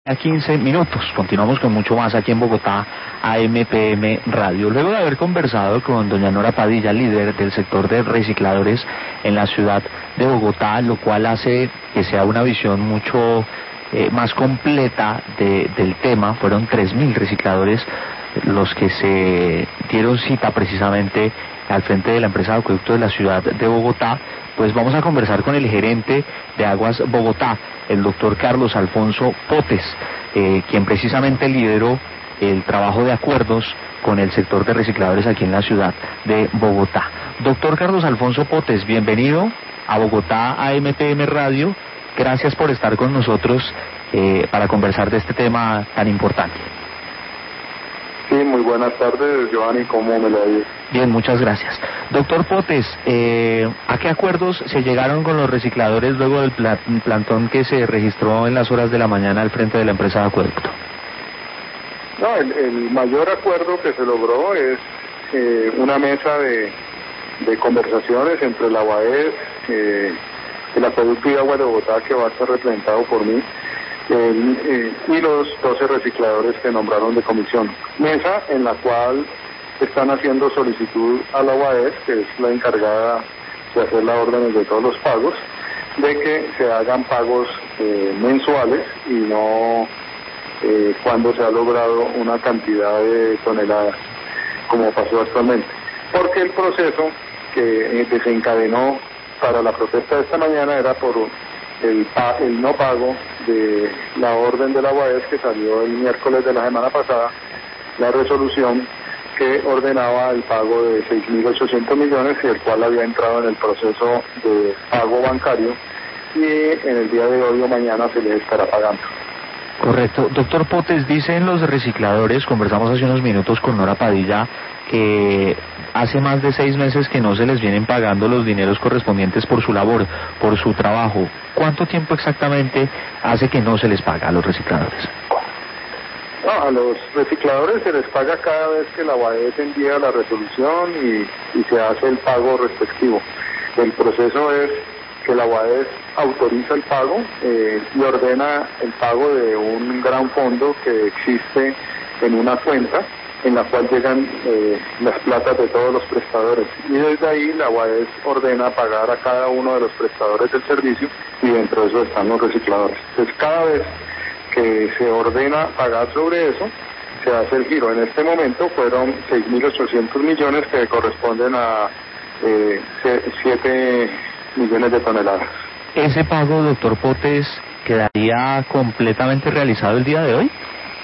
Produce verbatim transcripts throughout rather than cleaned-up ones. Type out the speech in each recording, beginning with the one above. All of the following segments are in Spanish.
A quince minutos, continuamos con mucho más aquí en Bogotá, A M P M Radio. Luego de haber conversado con doña Nora Padilla, líder del sector de recicladores en la ciudad de Bogotá, lo cual hace que sea una visión mucho eh, más completa de, del tema. Fueron tres mil recicladores los que se dieron cita precisamente al frente de la empresa de acueducto de la ciudad de Bogotá. Pues vamos a conversar con el gerente de Aguas Bogotá, el doctor Carlos Alfonso Potes, eh, quien precisamente lideró el trabajo de acuerdos con el sector de recicladores aquí en la ciudad de Bogotá. Doctor Carlos Alfonso Potes, bienvenido a Bogotá A M P M Radio. Gracias por estar con nosotros eh, para conversar de este tema tan importante. Sí, muy buenas tardes, Giovanni, ¿cómo me lo ha ido? Bien, muchas gracias. Doctor Potes, eh, ¿a qué acuerdos se llegaron con los recicladores luego del pla plantón que se registró en las horas de la mañana al frente de la empresa de acueducto? No, el, el mayor acuerdo que se logró es eh, una mesa de, de conversaciones entre la U A E S, eh, el acueducto y agua de Bogotá, que va a estar representado por mí, Eh, eh, y los doce recicladores que nombraron de comisión. Mesa en la cual están haciendo solicitud a la U A E S, que es la encargada de hacer las órdenes de todos los pagos, de que se hagan pagos eh, mensuales y no eh, cuando se ha logrado una cantidad de toneladas, como pasó actualmente. Porque el proceso que eh, desencadenó para la protesta de esta mañana era por El, el no pago de la orden de la U A E S que salió el miércoles de la semana pasada, la resolución que ordenaba el pago de seis mil ochocientos millones y el cual había entrado en el proceso de pago bancario y en el día de hoy o mañana se les estará pagando. Correcto. Doctor Potes, dicen los recicladores, conversamos hace unos minutos con Nora Padilla, que hace más de seis meses que no se les vienen pagando los dineros correspondientes por su labor, por su trabajo. ¿Cuánto tiempo exactamente hace que no se les paga a los recicladores? No, a los recicladores se les paga cada vez que la U A E S envía la resolución y, y se hace el pago respectivo. El proceso es que la U A E S autoriza el pago eh, y ordena el pago de un gran fondo que existe en una cuenta en la cual llegan eh, las platas de todos los prestadores, y desde ahí la U A E S ordena pagar a cada uno de los prestadores del servicio, y dentro de eso están los recicladores. Entonces cada vez que se ordena pagar sobre eso, se hace el giro. En este momento fueron seis mil ochocientos millones que corresponden a eh, siete millones de toneladas. ¿Ese pago, doctor Potes, quedaría completamente realizado el día de hoy?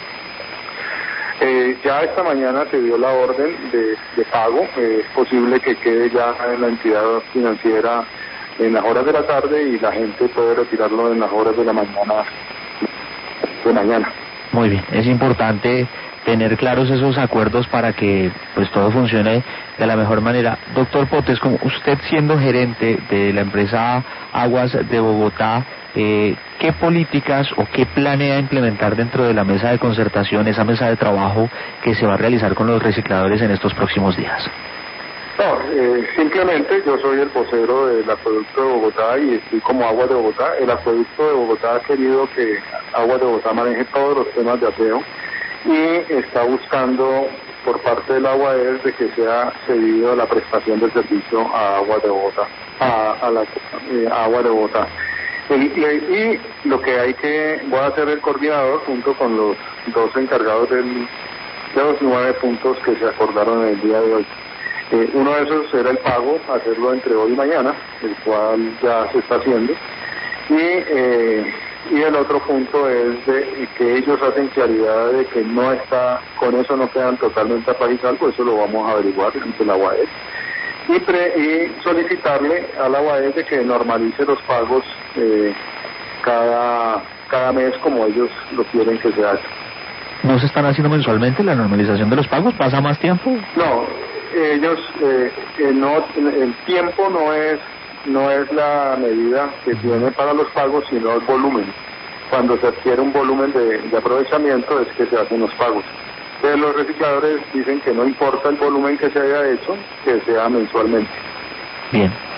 Eh, ya esta mañana se dio la orden de, de pago. Eh, es posible que quede ya en la entidad financiera en las horas de la tarde y la gente puede retirarlo en las horas de la mañana de mañana. Muy bien, es importante tener claros esos acuerdos para que pues todo funcione de la mejor manera. Doctor Potes, como usted siendo gerente de la empresa Aguas de Bogotá, eh, ¿qué políticas o qué planea implementar dentro de la mesa de concertación, esa mesa de trabajo que se va a realizar con los recicladores en estos próximos días? No, eh, simplemente yo soy el vocero del acueducto de Bogotá y estoy como Aguas de Bogotá. El acueducto de Bogotá ha querido que Aguas de Bogotá maneje todos los temas de aseo y está buscando por parte de la U A E S de que sea cedido la prestación del servicio a Aguas de Bogotá, a, a la eh, a Aguas de Bogotá. El, y lo que hay que, voy a ser el coordinador junto con los dos encargados del, de los nueve puntos que se acordaron en el día de hoy. Eh, uno de esos era el pago, hacerlo entre hoy y mañana, el cual ya se está haciendo. Y eh, y el otro punto es de que ellos hacen claridad de que no está, con eso no quedan totalmente a paz y salvo, eso lo vamos a averiguar ante la U A E S. Y, pre, y solicitarle a la U A E S de que normalice los pagos eh, cada, cada mes como ellos lo quieren que se haga. ¿No se están haciendo mensualmente la normalización de los pagos? ¿Pasa más tiempo? No, ellos, eh, eh, no, el tiempo no es no es la medida que tiene para los pagos, sino el volumen. Cuando se adquiere un volumen de, de aprovechamiento es que se hacen los pagos. Entonces los recicladores dicen que no importa el volumen que se haya hecho, que sea mensualmente. Bien.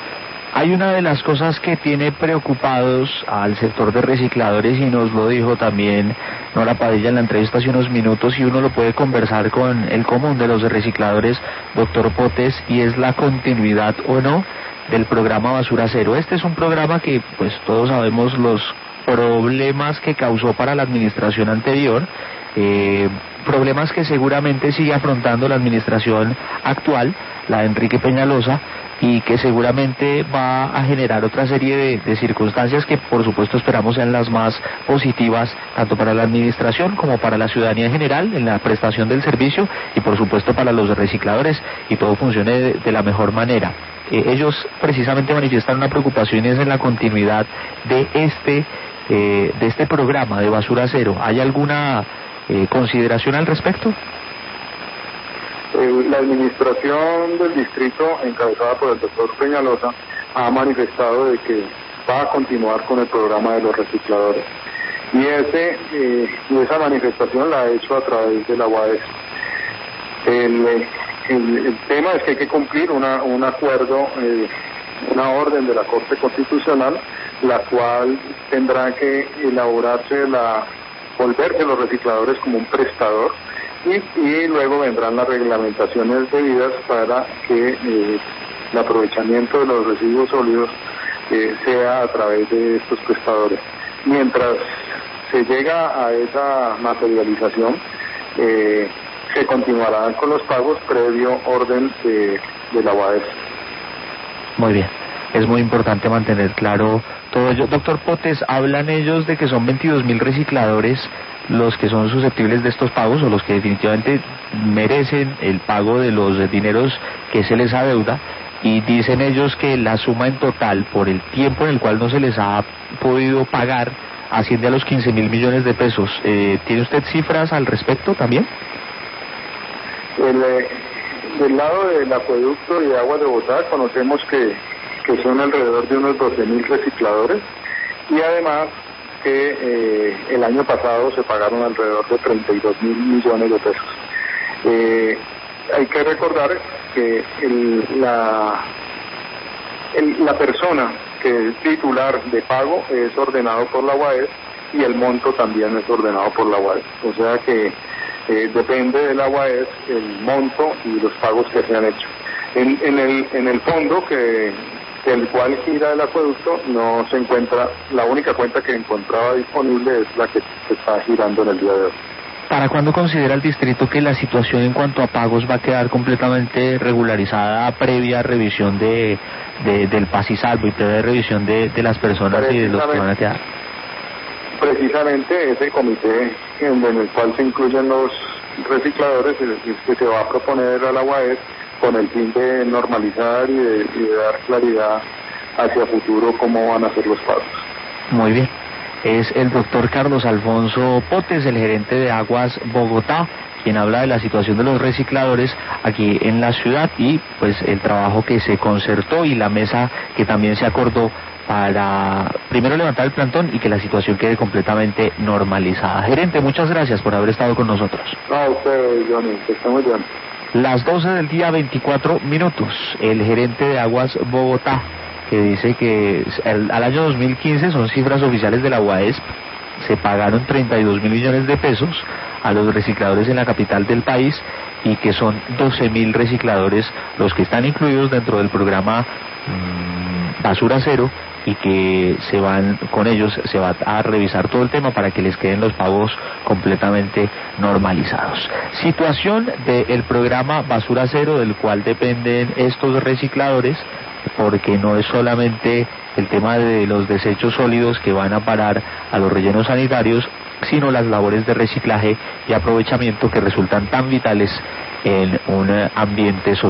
Hay una de las cosas que tiene preocupados al sector de recicladores, y nos lo dijo también Nora Padilla en la entrevista hace unos minutos, y uno lo puede conversar con el común de los recicladores, doctor Potes, y es la continuidad o no del programa Basura Cero. Este es un programa que pues todos sabemos los problemas que causó para la administración anterior, eh, problemas que seguramente sigue afrontando la administración actual, la de Enrique Peñalosa, y que seguramente va a generar otra serie de, de circunstancias que por supuesto esperamos sean las más positivas tanto para la administración como para la ciudadanía en general en la prestación del servicio, y por supuesto para los recicladores, y todo funcione de, de la mejor manera. Eh, ellos precisamente manifiestan una preocupación, y es en la continuidad de este eh, de este programa de Basura Cero. ¿Hay alguna eh, consideración al respecto? La administración del distrito, encabezada por el doctor Peñalosa, ha manifestado de que va a continuar con el programa de los recicladores. Y ese eh, esa manifestación la ha hecho a través de la U A E S. El, el, el tema es que hay que cumplir una, un acuerdo, eh, una orden de la Corte Constitucional, la cual tendrá que elaborarse, la volverse los recicladores como un prestador, Y, y luego vendrán las reglamentaciones debidas para que eh, el aprovechamiento de los residuos sólidos eh, sea a través de estos prestadores. Mientras se llega a esa materialización, eh, se continuarán con los pagos previo orden de, de la U A E S. Muy bien, es muy importante mantener claro todo ello. Doctor Potes, hablan ellos de que son veintidós mil recicladores los que son susceptibles de estos pagos, o los que definitivamente merecen el pago de los dineros que se les adeuda, y dicen ellos que la suma en total por el tiempo en el cual no se les ha podido pagar asciende a los quince mil millones de pesos. Eh, ¿Tiene usted cifras al respecto también? El, eh, del lado del acueducto y de agua de Bogotá conocemos que, que son alrededor de unos doce mil recicladores, y además que eh, el año pasado se pagaron alrededor de treinta y dos mil millones de pesos. Eh, hay que recordar que el, la, el, la persona que es titular de pago es ordenado por la U A E S, y el monto también es ordenado por la U A E S. O sea que eh, depende de la U A E S el monto y los pagos que se han hecho. En, en, el, en el fondo que el cual gira el acueducto no se encuentra, la única cuenta que encontraba disponible es la que se está girando en el día de hoy. ¿Para cuándo considera el distrito que la situación en cuanto a pagos va a quedar completamente regularizada previa revisión de, de del paz y salvo y previa revisión de, de las personas y de los que van a quedar? Precisamente ese comité en, en el cual se incluyen los recicladores, es decir, que se va a proponer a la U A E S con el fin de normalizar y de, y de dar claridad hacia futuro cómo van a ser los pagos. Muy bien. Es el doctor Carlos Alfonso Potes, el gerente de Aguas Bogotá, quien habla de la situación de los recicladores aquí en la ciudad, y pues el trabajo que se concertó y la mesa que también se acordó para primero levantar el plantón y que la situación quede completamente normalizada. Gerente, muchas gracias por haber estado con nosotros. No, a usted, Johnny, que está muy bien. Las doce del día, veinticuatro minutos, el gerente de Aguas Bogotá, que dice que al, al año dos mil quince, son cifras oficiales de la U A E S, se pagaron treinta y dos mil millones de pesos a los recicladores en la capital del país, y que son doce mil recicladores los que están incluidos dentro del programa mmm, Basura Cero, y que se van con ellos, se va a revisar todo el tema para que les queden los pagos completamente normalizados. Situación del programa Basura Cero, del cual dependen estos recicladores, porque no es solamente el tema de los desechos sólidos que van a parar a los rellenos sanitarios, sino las labores de reciclaje y aprovechamiento que resultan tan vitales en un ambiente social.